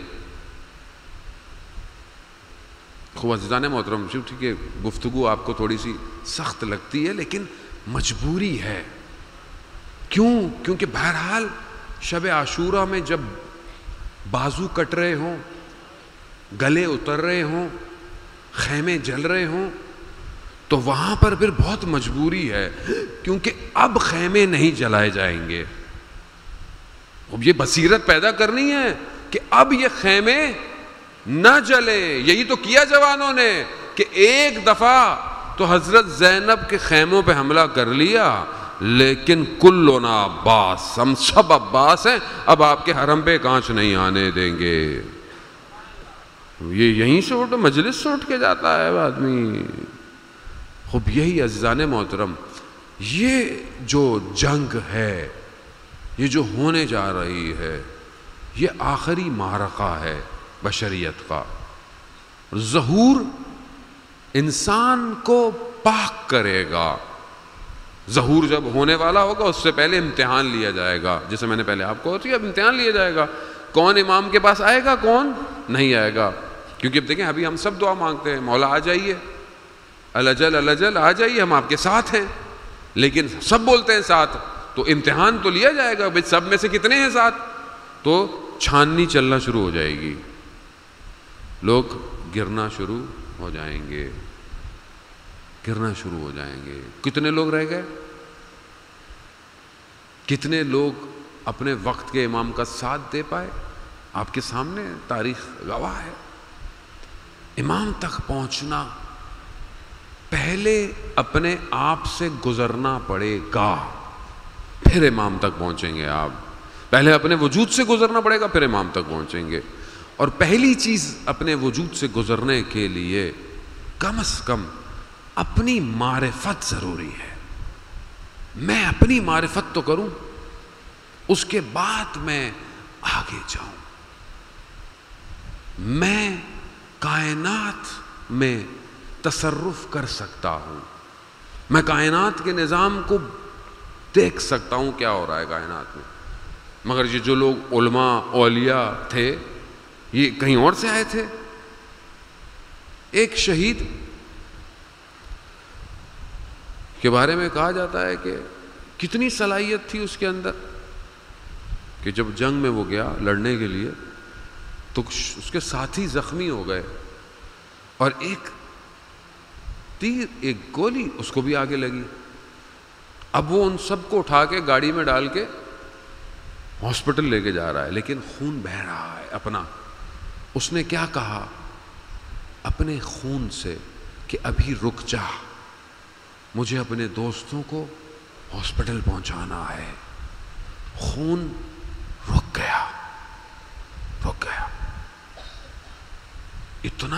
A: خوب عزیزان محترم, ٹھیک ہے گفتگو آپ کو تھوڑی سی سخت لگتی ہے لیکن مجبوری ہے. کیوں؟ کیونکہ بہرحال شب عاشورہ میں جب بازو کٹ رہے ہوں, گلے اتر رہے ہوں, خیمے جل رہے ہوں, تو وہاں پر پھر بہت مجبوری ہے, کیونکہ اب خیمے نہیں جلائے جائیں گے. اب یہ بصیرت پیدا کرنی ہے کہ اب یہ خیمے نہ جلے. یہی تو کیا جوانوں نے کہ ایک دفعہ تو حضرت زینب کے خیموں پہ حملہ کر لیا, لیکن کلنا عباس, ہم سب عباس ہیں, اب آپ کے حرم پہ کانچ نہیں آنے دیں گے. یہ یہیں سے اٹھ مجلس سے اٹھ کے جاتا ہے آدمی. خوب یہی عزیزان محترم, یہ جو جنگ ہے, یہ جو ہونے جا رہی ہے, یہ آخری معرکہ ہے بشریت کا. ظہور انسان کو پاک کرے گا. ظہور جب ہونے والا ہوگا اس سے پہلے امتحان لیا جائے گا. جیسے میں نے پہلے آپ کو اب امتحان لیا جائے گا, کون امام کے پاس آئے گا, کون نہیں آئے گا. کیونکہ اب دیکھیں ابھی ہم سب دعا مانگتے ہیں, مولا آ جائیے, الجل آ جائیے, ہم آپ کے ساتھ ہیں. لیکن سب بولتے ہیں ساتھ, تو امتحان تو لیا جائے گا بھائی سب میں سے کتنے ہیں ساتھ, تو چھاننی چلنا شروع ہو جائے گی, لوگ گرنا شروع ہو جائیں گے, گرنا شروع ہو جائیں گے. کتنے لوگ رہ گئے؟ کتنے لوگ اپنے وقت کے امام کا ساتھ دے پائے؟ آپ کے سامنے تاریخ گواہ ہے. امام تک پہنچنا پہلے اپنے آپ سے گزرنا پڑے گا, پھر امام تک پہنچیں گے آپ. پہلے اپنے وجود سے گزرنا پڑے گا, پھر امام تک پہنچیں گے. اور پہلی چیز اپنے وجود سے گزرنے کے لیے کم از کم اپنی معرفت ضروری ہے. میں اپنی معرفت تو کروں, اس کے بعد میں آگے جاؤں. میں کائنات میں تصرف کر سکتا ہوں, میں کائنات کے نظام کو دیکھ سکتا ہوں کیا ہو رہا ہے کائنات میں. مگر یہ جو لوگ علماء اولیاء تھے یہ کہیں اور سے آئے تھے. ایک شہید کے بارے میں کہا جاتا ہے کہ کتنی صلاحیت تھی اس کے اندر کہ جب جنگ میں وہ گیا لڑنے کے لیے تو اس کے ساتھی زخمی ہو گئے اور ایک تیر، ایک گولی اس کو بھی آگے لگی. اب وہ ان سب کو اٹھا کے گاڑی میں ڈال کے ہاسپٹل لے کے جا رہا ہے، لیکن خون بہہ رہا ہے اپنا. اس نے کیا کہا اپنے خون سے کہ ابھی رک جا، مجھے اپنے دوستوں کو ہاسپٹل پہنچانا ہے. خون رک گیا، رک گیا. اتنا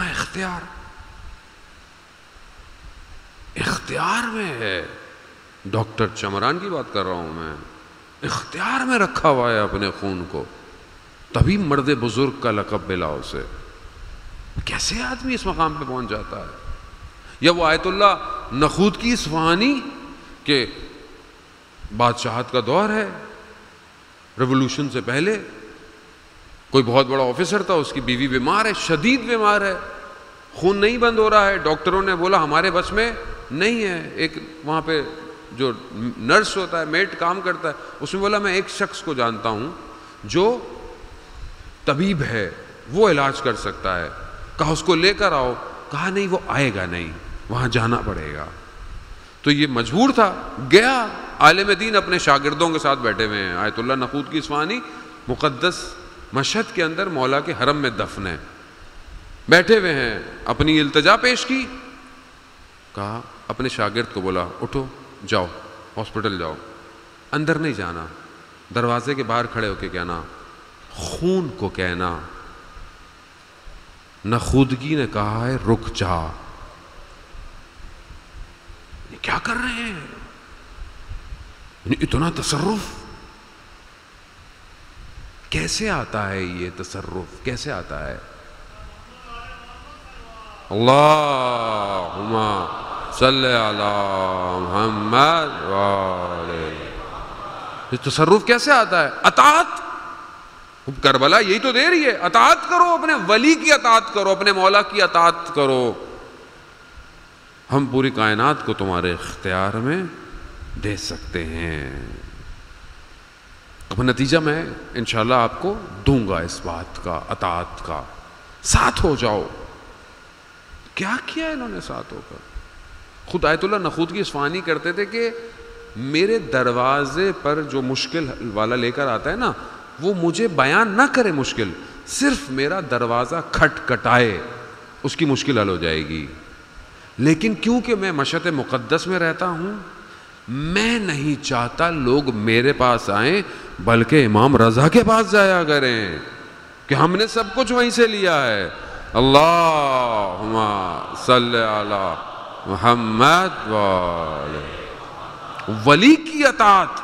A: اختیار میں ہے. ڈاکٹر چمران کی بات کر رہا ہوں میں، اختیار میں رکھا ہوا ہے اپنے خون کو، تبھی مرد بزرگ کا لقب ملا اسے. کیسے آدمی اس مقام پہ پہنچ جاتا ہے؟ یا وہ آیت اللہ نخود کی اصفہانی کہ بادشاہت کا دور ہے، ریولوشن سے پہلے کوئی بہت بڑا آفیسر تھا، اس کی بیوی بیمار ہے، شدید بیمار ہے، خون نہیں بند ہو رہا ہے. ڈاکٹروں نے بولا ہمارے بس میں نہیں ہے. ایک وہاں پہ جو نرس ہوتا ہے، میٹ کام کرتا ہے، اس نے بولا میں ایک شخص کو جانتا ہوں جو طبیب ہے، وہ علاج کر سکتا ہے. کہا اس کو لے کر آؤ. کہا نہیں وہ آئے گا نہیں، وہاں جانا پڑے گا. تو یہ مجبور تھا، گیا. عالم دین اپنے شاگردوں کے ساتھ بیٹھے ہوئے ہیں. آیت اللہ نخود کی اصفہانی مقدس مشہد کے اندر مولا کے حرم میں دفن ہے، بیٹھے ہوئے ہیں. اپنی التجا پیش کی. کہا اپنے شاگرد کو بولا اٹھو جاؤ ہاسپٹل جاؤ. اندر نہیں جانا، دروازے کے باہر کھڑے ہو کے کہنا، خون کو کہنا نخودگی نے کہا ہے رک جا. یہ کیا کر رہے ہیں؟ اتنا تصرف کیسے آتا ہے؟ یہ تصرف کیسے آتا ہے؟ اللہم صلی علی محمد وآلہ. یہ تصرف کیسے آتا ہے؟ اطاعت. کربلا یہی تو دے رہی ہے، اطاعت کرو، اپنے ولی کی اطاعت کرو، اپنے مولا کی اطاعت کرو. ہم پوری کائنات کو تمہارے اختیار میں دے سکتے ہیں. اب نتیجہ میں انشاءاللہ آپ کو دوں گا اس بات کا، اطاعت کا. ساتھ ہو جاؤ. کیا کیا انہوں نے ساتھ ہو کر؟ خود آیت اللہ نخود کی اصفہانی کرتے تھے کہ میرے دروازے پر جو مشکل والا لے کر آتا ہے نا، وہ مجھے بیان نہ کرے مشکل، صرف میرا دروازہ کھٹکھٹائے، اس کی مشکل حل ہو جائے گی. لیکن کیونکہ میں مشہد مقدس میں رہتا ہوں، میں نہیں چاہتا لوگ میرے پاس آئیں، بلکہ امام رضا کے پاس جایا کریں کہ ہم نے سب کچھ وہیں سے لیا ہے. اللہم صلی علی محمد وآلہ. ولی کی اطاعت،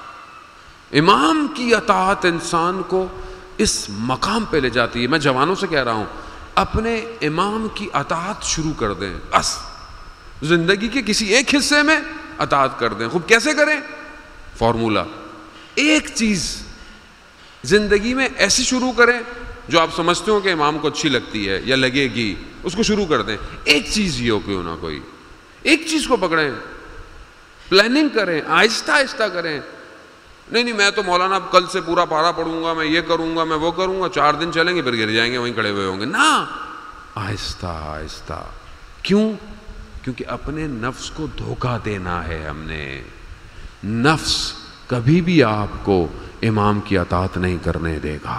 A: امام کی اطاعت انسان کو اس مقام پہ لے جاتی ہے. میں جوانوں سے کہہ رہا ہوں اپنے امام کی اطاعت شروع کر دیں. بس زندگی کے کسی ایک حصے میں اطاعت کر دیں. خوب کیسے کریں؟ فارمولہ. ایک چیز زندگی میں ایسی شروع کریں جو آپ سمجھتے ہو کہ امام کو اچھی لگتی ہے یا لگے گی، اس کو شروع کر دیں. ایک چیز ہی ہو کیوں نہ کوئی، ایک چیز کو پکڑیں، پلاننگ کریں، آہستہ آہستہ کریں. نہیں میں تو مولانا کل سے پورا پارا پڑھوں گا، میں یہ کروں گا، میں وہ کروں گا، 4 دن چلیں گے پھر گر جائیں گے، وہیں کھڑے ہوئے ہوں گے. نہ، آہستہ آہستہ. کیوں؟ کیونکہ اپنے نفس کو دھوکہ دینا ہے ہم نے. نفس کبھی بھی آپ کو امام کی اطاعت نہیں کرنے دے گا.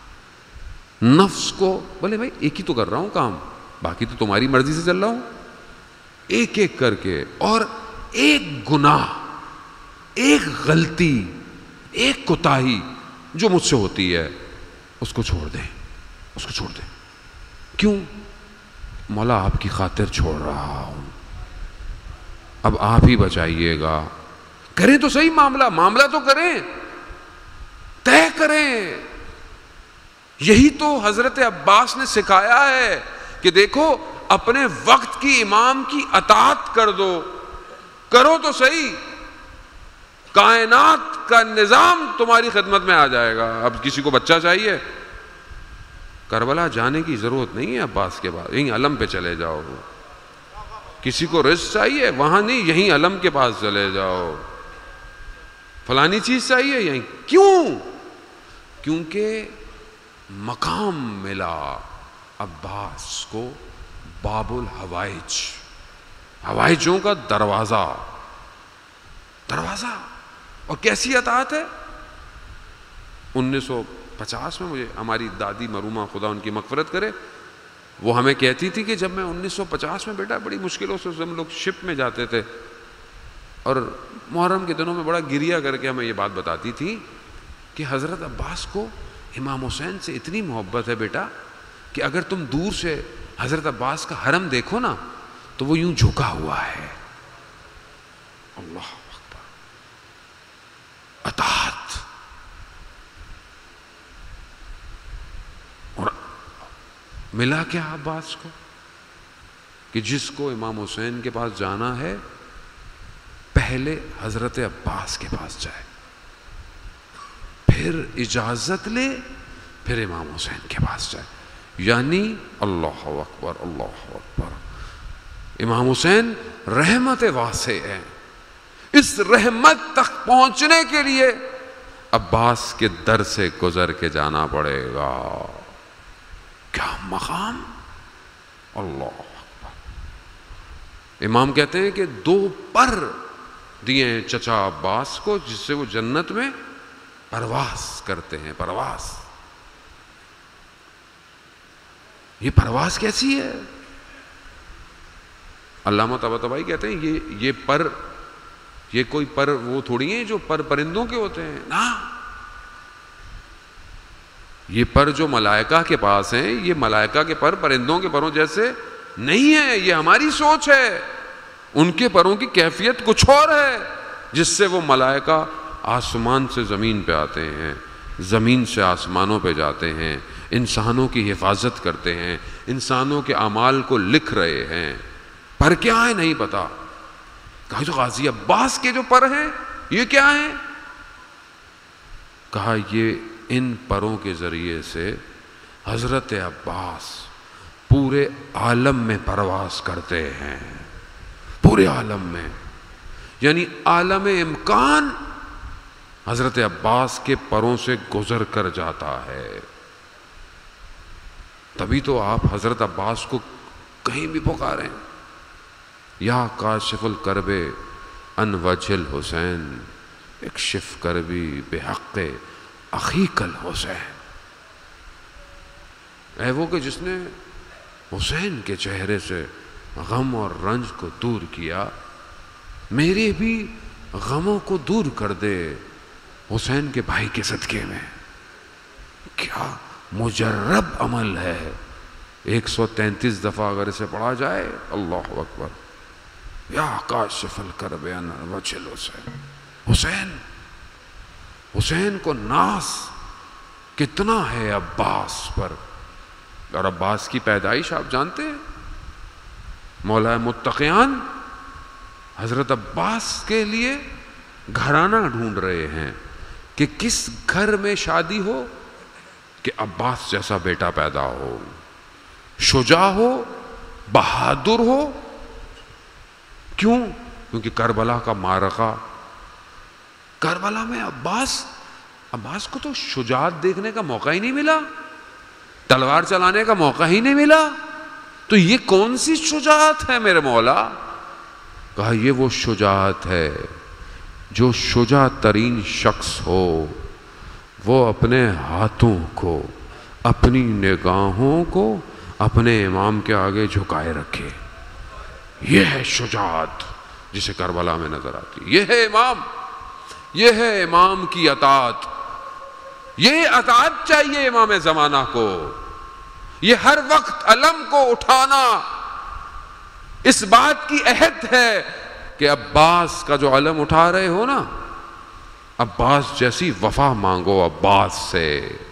A: نفس کو بولے بھائی ایک ہی تو کر رہا ہوں کام، باقی تو تمہاری مرضی سے چل رہا ہوں، ایک ایک کر کے. اور ایک گناہ، ایک غلطی، ایک کوتاہی جو مجھ سے ہوتی ہے اس کو چھوڑ دیں، اس کو چھوڑ دیں. کیوں؟ مولا آپ کی خاطر چھوڑ رہا ہوں، اب آپ ہی بچائیے گا. کریں تو صحیح، معاملہ تو کریں، طے کریں. یہی تو حضرت عباس نے سکھایا ہے کہ دیکھو اپنے وقت کی امام کی اطاعت کر دو، کرو تو صحیح، کائنات کا نظام تمہاری خدمت میں آ جائے گا. اب کسی کو بچہ چاہیے، کربلا جانے کی ضرورت نہیں ہے عباس کے بعد، یہیں علم پہ چلے جاؤ. کسی کو رزق چاہیے، وہاں نہیں، یہیں علم کے پاس چلے جاؤ. فلانی چیز چاہیے، یہیں. کیوں؟ کیونکہ مقام ملا عباس کو باب الحوائج، حوائجوں کا دروازہ، دروازہ. اور کیسی اطاعت ہے؟ 1950 میں مجھے ہماری دادی مرحومہ خدا ان کی مغفرت کرے، وہ ہمیں کہتی تھی کہ جب میں 1950 میں بیٹا بڑی مشکلوں سے ہم لوگ شپ میں جاتے تھے، اور محرم کے دنوں میں بڑا گریا کر کے ہمیں یہ بات بتاتی تھی کہ حضرت عباس کو امام حسین سے اتنی محبت ہے بیٹا کہ اگر تم دور سے حضرت عباس کا حرم دیکھو نا تو وہ یوں جھکا ہوا ہے. اللہ اکبر. اطاعت. اور ملا کیا عباس کو کہ جس کو امام حسین کے پاس جانا ہے پہلے حضرت عباس کے پاس جائے، پھر اجازت لے، پھر امام حسین کے پاس جائے. یعنی اللہ اکبر اللہ اکبر. امام حسین رحمت واسع ہے. اس رحمت تک پہنچنے کے لیے عباس کے در سے گزر کے جانا پڑے گا. کیا مقام. اللہ اکبر. امام کہتے ہیں کہ 2 پر دیے ہیں چچا عباس کو جس سے وہ جنت میں پرواز کرتے ہیں. پرواز. یہ پرواز کیسی ہے؟ علامہ طباطبائی کہتے ہیں یہ پر، یہ کوئی پر وہ تھوڑی ہیں جو پر پرندوں کے ہوتے ہیں نا، یہ پر جو ملائکہ کے پاس ہیں یہ ملائکہ کے پر پرندوں کے پروں جیسے نہیں ہے. یہ ہماری سوچ ہے. ان کے پروں کی کیفیت کچھ اور ہے جس سے وہ ملائکہ آسمان سے زمین پہ آتے ہیں، زمین سے آسمانوں پہ جاتے ہیں، انسانوں کی حفاظت کرتے ہیں، انسانوں کے اعمال کو لکھ رہے ہیں. پر کیا ہے نہیں پتا. کہا جو غازی عباس کے جو پر ہیں یہ کیا ہیں؟ کہا یہ ان پروں کے ذریعے سے حضرت عباس پورے عالم میں پرواز کرتے ہیں. پورے عالم میں، یعنی عالم امکان حضرت عباس کے پروں سے گزر کر جاتا ہے. تبھی تو آپ حضرت عباس کو کہیں بھی پکاریں، یا کاشف الکرب عن وجہ الحسین اکشف کربی بحق اخیک الحسین. اے وہ کہ جس نے حسین کے چہرے سے غم اور رنج کو دور کیا، میرے بھی غموں کو دور کر دے حسین کے بھائی کے صدقے میں. کیا مجرب عمل ہے. 133 دفعہ اگر اسے پڑھا جائے. اللہ اکبر. یا کاشف الکرب عن وجہ الحسین. حسین، حسین کو ناز کتنا ہے عباس پر. اور عباس کی پیدائش آپ جانتے ہیں، مولا متقیان حضرت عباس کے لیے گھرانہ ڈھونڈ رہے ہیں کہ کس گھر میں شادی ہو کہ عباس جیسا بیٹا پیدا ہو، شجاع ہو، بہادر ہو. کیوں؟ کیونکہ کربلا کا معرکہ، کربلا میں عباس کو تو شجاعت دیکھنے کا موقع ہی نہیں ملا، تلوار چلانے کا موقع ہی نہیں ملا. تو یہ کون سی شجاعت ہے میرے مولا؟ کہا یہ وہ شجاعت ہے جو شجاع ترین شخص ہو وہ اپنے ہاتھوں کو، اپنی نگاہوں کو اپنے امام کے آگے جھکائے رکھے. یہ ہے شجاعت جسے کربلا میں نظر آتی. یہ ہے امام، یہ ہے امام کی اطاعت. یہ اطاعت چاہیے امام زمانہ کو. یہ ہر وقت علم کو اٹھانا اس بات کی عہد ہے کہ عباس کا جو علم اٹھا رہے ہو نا، عباس جیسی وفا مانگو عباس سے.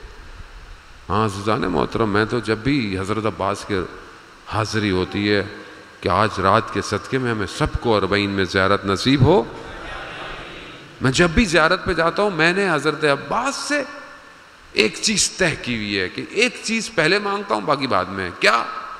A: ہاں عزیزان محترم، میں تو جب بھی حضرت عباس کی حاضری ہوتی ہے کہ آج رات کے صدقے میں ہمیں سب کو 40 میں زیارت نصیب ہو. میں جب بھی زیارت پہ جاتا ہوں میں نے حضرت عباس سے ایک چیز طے کی ہوئی ہے کہ ایک چیز پہلے مانگتا ہوں باقی بعد میں. کیا؟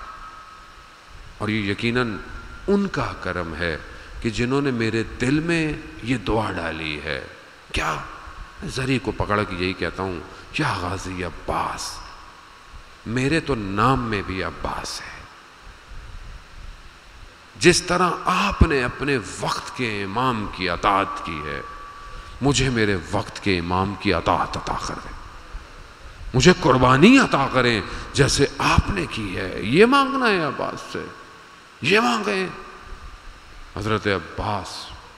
A: اور یہ یقیناً ان کا کرم ہے کہ جنہوں نے میرے دل میں یہ دعا ڈالی ہے. کیا؟ زری کو پکڑ کے یہی کہتا ہوں، یا غازی عباس، میرے تو نام میں بھی عباس ہے. جس طرح آپ نے اپنے وقت کے امام کی اطاعت کی ہے، مجھے میرے وقت کے امام کی اطاعت عطا کر دیں، مجھے قربانی عطا کریں جیسے آپ نے کی ہے۔ یہ مانگنا ہے عباس سے، یہ مانگیں۔ حضرت عباس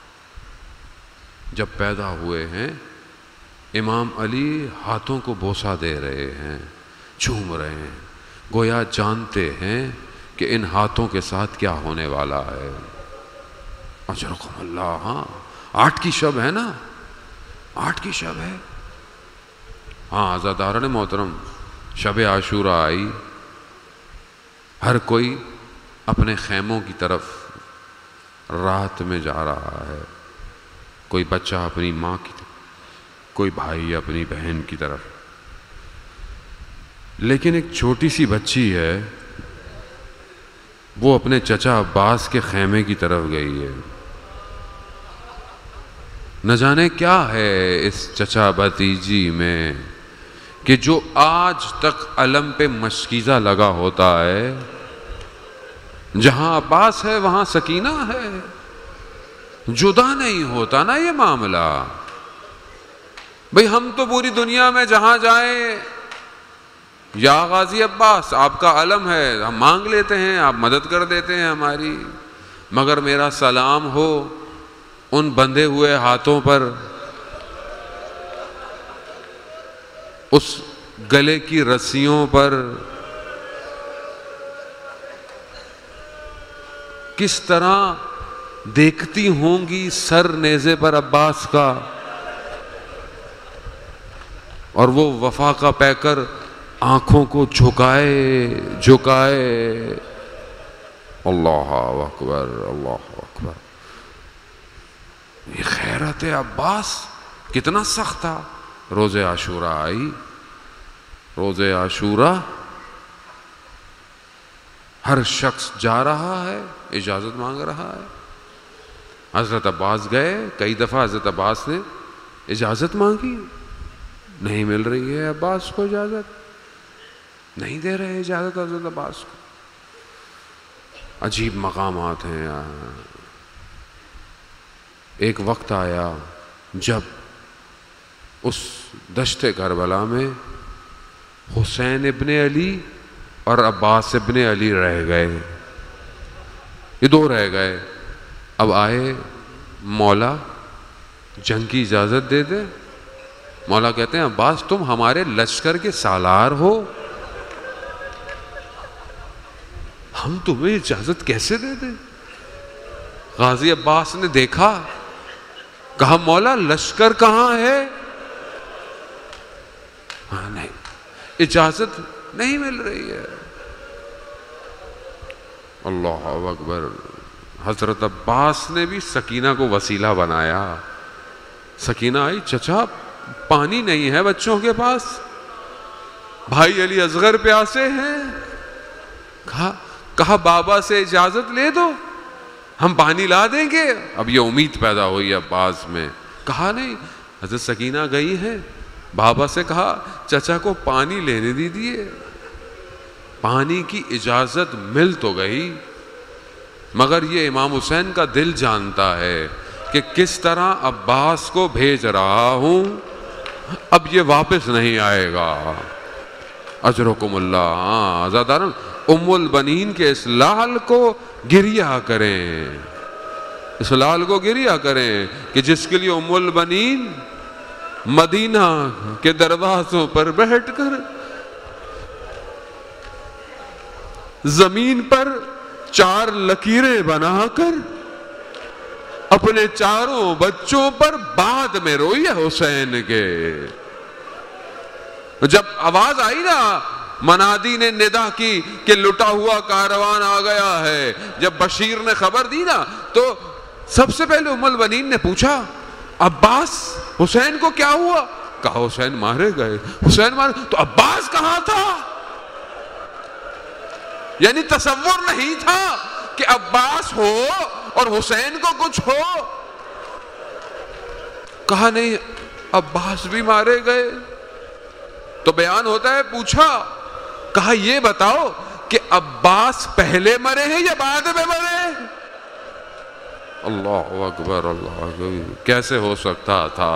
A: جب پیدا ہوئے ہیں، امام علی ہاتھوں کو بوسہ دے رہے ہیں، چوم رہے ہیں، گویا جانتے ہیں کہ ان ہاتھوں کے ساتھ کیا ہونے والا ہے۔ اجرکم اللہ۔ ہاں 8 کی شب ہے نا، 8 کی شب ہے۔ ہاں عزاداران محترم، شب عاشوراء آئی، ہر کوئی اپنے خیموں کی طرف رات میں جا رہا ہے، کوئی بچہ اپنی ماں کی طرف، کوئی بھائی اپنی بہن کی طرف، لیکن ایک چھوٹی سی بچی ہے، وہ اپنے چچا عباس کے خیمے کی طرف گئی ہے۔ نہ جانے کیا ہے اس چچا بھتیجی میں کہ جو آج تک علم پہ مشکیزہ لگا ہوتا ہے، جہاں عباس ہے وہاں سکینہ ہے، جدا نہیں ہوتا نا یہ معاملہ۔ بھئی ہم تو پوری دنیا میں جہاں جائیں، یا غازی عباس آپ کا علم ہے، ہم مانگ لیتے ہیں، آپ مدد کر دیتے ہیں ہماری، مگر میرا سلام ہو ان بندھے ہوئے ہاتھوں پر، اس گلے کی رسیوں پر، کس طرح دیکھتی ہوں گی سر نیزے پر عباس کا، اور وہ وفا کا پیکر آنکھوں کو جھکائے۔ اللہ اکبر، اللہ اکبر۔ یہ خیرت عباس کتنا سخت تھا۔ روز عاشوراء آئی، روز عاشوراء ہر شخص جا رہا ہے، اجازت مانگ رہا ہے۔ حضرت عباس گئے، کئی دفعہ حضرت عباس نے اجازت مانگی، نہیں مل رہی ہے عباس کو اجازت، نہیں دے رہے اجازت حضرت عباس کو۔ عجیب مقامات ہیں یہاں۔ ایک وقت آیا جب اس دشت کربلا میں حسین ابن علی اور عباس ابن علی رہ گئے، یہ 2 رہ گئے۔ اب آئے مولا جنگ کی اجازت دے دے۔ مولا کہتے ہیں عباس تم ہمارے لشکر کے سالار ہو، ہم تمہیں اجازت کیسے دے دیں؟ غازی عباس نے دیکھا، کہا مولا لشکر کہاں ہے؟ ہاں نہیں، اجازت نہیں مل رہی ہے۔ اللہ اکبر۔ حضرت عباس نے بھی سکینہ کو وسیلہ بنایا۔ سکینہ آئی، چچا پانی نہیں ہے بچوں کے پاس، بھائی علی اصغر پیاسے ہیں، کہا بابا سے اجازت لے دو، ہم پانی لا دیں گے۔ اب یہ امید پیدا ہوئی عباس میں، کہا نہیں۔ حضرت سکینہ گئی ہے، بابا سے کہا چچا کو پانی لینے دیجیے۔ پانی کی اجازت مل تو گئی، مگر یہ امام حسین کا دل جانتا ہے کہ کس طرح عباس کو بھیج رہا ہوں، اب یہ واپس نہیں آئے گا۔ اجرکم اللہ۔ ہاں عزاداران، ام البنین کے اس لال کو گریہ کریں، اس لال کو گریہ کریں کہ جس کے لیے ام البنین مدینہ کے دروازوں پر بیٹھ کر زمین پر 4 لکیریں بنا کر اپنے 4 بچوں پر بعد میں روئی ہے حسین کے۔ جب آواز آئی نا، منادی نے ندا کی کہ لٹا ہوا کاروان آ گیا ہے، جب بشیر نے خبر دی نا، تو سب سے پہلے ام البنین نے پوچھا عباس حسین کو کیا ہوا؟ کہا حسین مارے گئے۔ حسین مارے تو عباس کہاں تھا؟ یعنی تصور نہیں تھا کہ عباس ہو اور حسین کو کچھ ہو۔ کہا نہیں، عباس بھی مارے گئے۔ تو بیان ہوتا ہے، پوچھا، کہا یہ بتاؤ کہ عباس پہلے مرے ہیں یا بعد میں مرے؟ اللہ اکبر اللہ اکبر. کیسے ہو سکتا تھا؟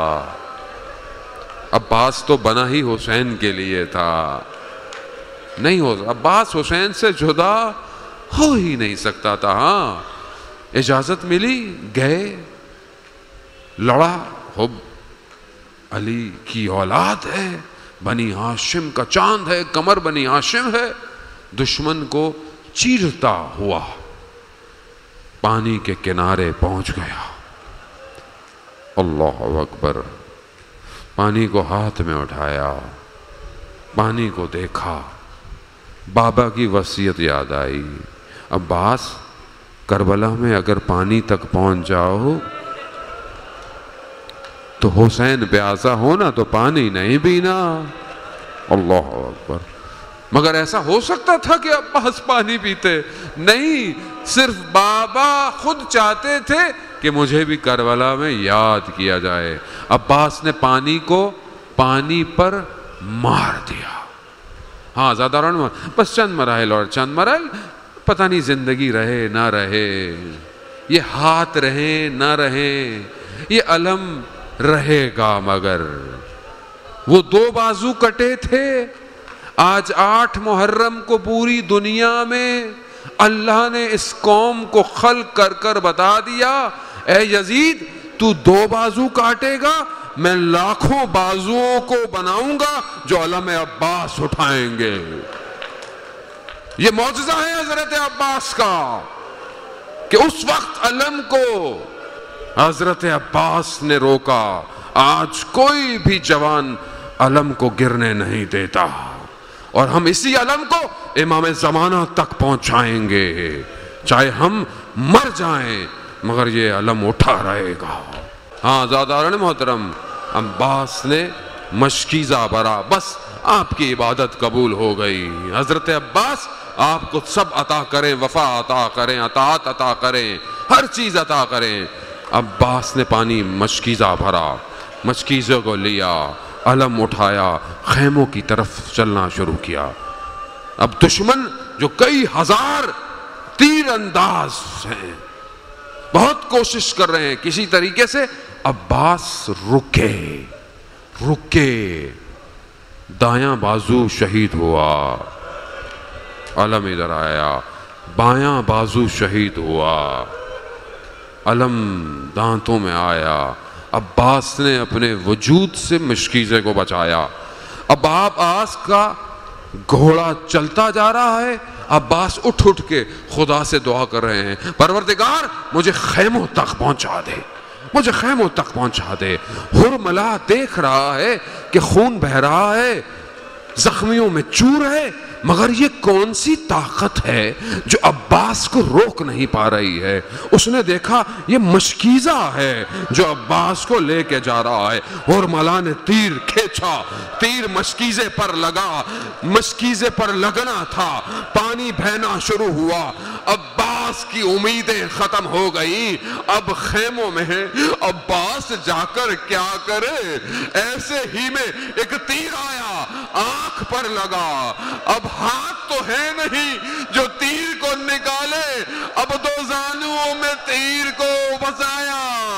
A: عباس تو بنا ہی حسین کے لیے تھا. نہیں ہو، عباس حسین سے جدا ہو ہی نہیں سکتا تھا. ہاں اجازت ملی، گئے، لڑا. حب علی کی اولاد ہے، بنی ہاشم کا چاند ہے، قمر بنی ہاشم ہے. دشمن کو چیرتا ہوا پانی کے کنارے پہنچ گیا. اللہ اکبر. پانی کو ہاتھ میں اٹھایا، پانی کو دیکھا، بابا کی وصیت یاد آئی. عباس، کربلا میں اگر پانی تک پہنچ جاؤ تو حسین پیاسا ہونا تو پانی نہیں پینا. اللہ اکبر. مگر ایسا ہو سکتا تھا کہ عباس پانی پیتے؟ نہیں، صرف بابا خود چاہتے تھے کہ مجھے بھی کربلا میں یاد کیا جائے. عباس نے پانی کو پانی پر مار دیا. ہاں زیادہ بس چند مراحل اور چند مراحل. پتہ نہیں زندگی رہے نہ رہے، یہ ہاتھ رہے نہ رہے، یہ علم رہے گا. مگر وہ دو بازو کٹے تھے. آج 8 محرم کو پوری دنیا میں اللہ نے اس قوم کو خلق کر کر بتا دیا، اے یزید تو 2 بازو کاٹے گا، میں لاکھوں بازوؤں کو بناؤں گا جو علم عباس اٹھائیں گے. یہ معجزہ ہے حضرت عباس کا کہ اس وقت علم کو حضرت عباس نے روکا. آج کوئی بھی جوان علم کو گرنے نہیں دیتا، اور ہم اسی علم کو امام زمانہ تک پہنچائیں گے. چاہے ہم مر جائیں مگر یہ علم اٹھا رہے گا. ہاں زاداران محترم، عباس نے مشکیزہ بھرا. بس آپ کی عبادت قبول ہو گئی. حضرت عباس آپ کو سب عطا کریں، وفا عطا کریں، اطاعت عطا کریں، ہر چیز عطا کریں. عباس نے پانی مشکیزہ بھرا، مشکیزے کو لیا، علم اٹھایا، خیموں کی طرف چلنا شروع کیا. اب دشمن جو کئی ہزار تیر انداز ہیں بہت کوشش کر رہے ہیں کسی طریقے سے. عباس رکے. دایاں بازو شہید ہوا، علم ادھر آیا. بایاں بازو شہید ہوا، علم دانتوں میں آیا. عباس نے اپنے وجود سے مشکیزے کو بچایا. اب عباس کا گھوڑا چلتا جا رہا ہے. عباس اٹھ کے خدا سے دعا کر رہے ہیں، پروردگار مجھے خیموں تک پہنچا دے، مجھے خیموں تک پہنچا دے. ہرملا دیکھ رہا ہے کہ خون بہ رہا ہے، زخمیوں میں چور ہے، مگر یہ کون سی طاقت ہے جو عباس کو روک نہیں پا رہی ہے. اس نے دیکھا یہ مشکیزہ ہے جو عباس کو لے کے جا رہا ہے. اور ملا نے تیر کھینچا، تیر مشکیزے پر لگا، مشکیزے پر لگنا تھا، پانی بہنا شروع ہوا. عباس کی امیدیں ختم ہو گئی. اب خیموں میں عباس جا کر کیا کرے؟ ایسے ہی میں ایک تیر آیا، آنکھ پر لگا. اب ہاتھ تو ہے نہیں جو تیر کو نکالے، اب 2 زانوؤں میں تیر کو بسایا.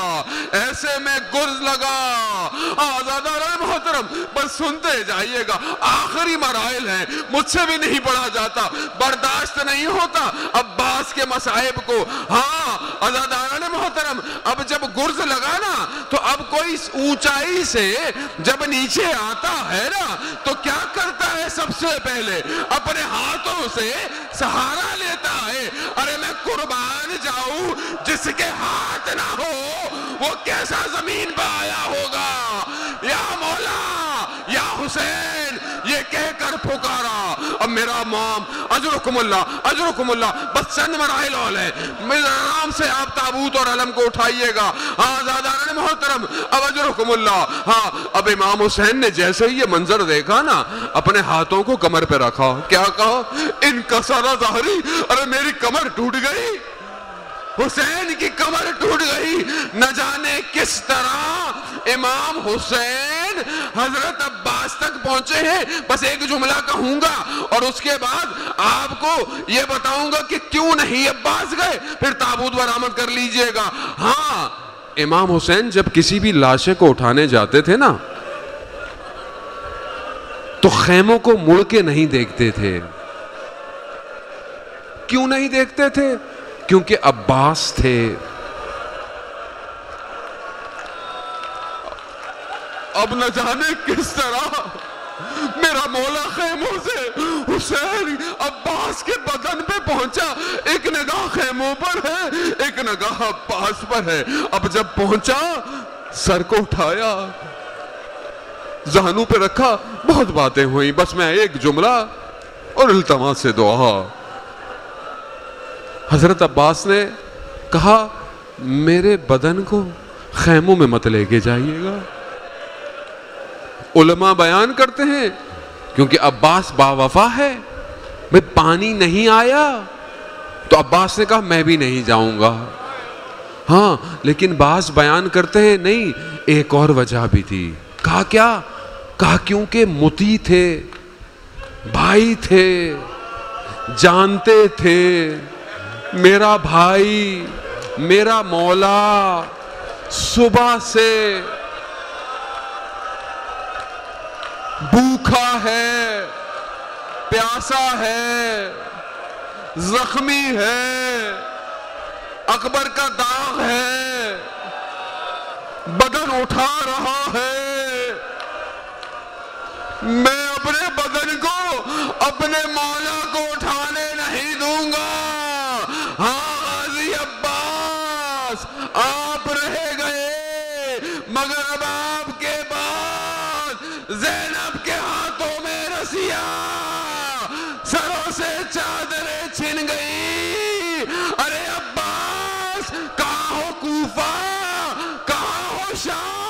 A: ایسے میں گرز لگا. آزاداران محترم بس سنتے جائیے گا، آخری مراحل ہیں، مجھ سے بھی نہیں پڑھا جاتا، برداشت نہیں ہوتا عباس کے مصائب کو. ہاں آزاداران محترم، اب جب گرز لگا نا تو اب کوئی اونچائی سے جب نیچے آتا ہے نا تو کیا کرتا ہے؟ سب سے پہلے اپنے ہاتھوں سے سہارا لیتا ہے. ارے میں قربان جاؤں، جس کے ہاتھ نہ ہو وہ کیسا زمین پہ آیا ہوگا؟ یا مولا یا حسین، یہ کہہ کر پکارا. اب میرا امام اجرکم اللہ بس چند مراحل اور ہے، آرام سے آپ تابوت اور علم کو اٹھائیے گا. ہاں زاداران محترم اب اجرکم اللہ. ہاں اب امام حسین نے جیسے ہی یہ منظر دیکھا نا، اپنے ہاتھوں کو کمر پہ رکھا. کیا کہا؟ انکسر ظہری. ارے میری کمر ٹوٹ گئی، حسین کی کمر ٹوٹ گئی. نہ جانے کس طرح امام حسین حضرت عباس عباس تک پہنچے ہیں، بس ایک جملہ کہوں گا اور اس کے بعد آپ کو یہ بتاؤں گا کہ کیوں نہیں عباس گئے، پھر تابوت برآمد کر لیجئے گا۔ ہاں، امام حسین جب کسی بھی لاشے کو اٹھانے جاتے تھے نا تو خیموں کو مڑ کے نہیں دیکھتے تھے۔ کیوں نہیں دیکھتے تھے؟ کیونکہ عباس تھے۔ اب نہ جانے کس طرح میرا مولا خیموں سے حسین عباس کے بدن پہ پہنچا۔ ایک نگاہ خیموں پر ہے، ایک نگاہ عباس پر ہے۔ اب جب پہنچا، سر کو اٹھایا، زانوں پہ رکھا، بہت باتیں ہوئیں، بس میں ایک جملہ اور التماس سے دعا۔ حضرت عباس نے کہا میرے بدن کو خیموں میں مت لے کے جائیے گا۔ علماء بیان کرتے ہیں کیونکہ عباس با وفا ہے، میں پانی نہیں آیا تو عباس نے کہا میں بھی نہیں جاؤں گا۔ ہاں، لیکن بعض بیان کرتے ہیں نہیں، ایک اور وجہ بھی تھی۔ کہا کیا؟ کہا کیونکہ مطیع تھے، بھائی تھے، جانتے تھے میرا بھائی، میرا مولا صبح سے بھوکا ہے، پیاسا ہے، زخمی ہے، اکبر کا داغ ہے، بدن اٹھا رہا ہے، میں اپنے بدن کو اپنے مولا کو اٹھانے نہیں دوں گا۔ ہاں غازی عباس، آپ رہ گئے، مگر اب آپ کے بعد زینب کے ہاتھوں میں رسیاں، سروں سے چادریں چھن گئی۔ ارے عباس، کہاں ہو کوفہ، کہاں ہو شام؟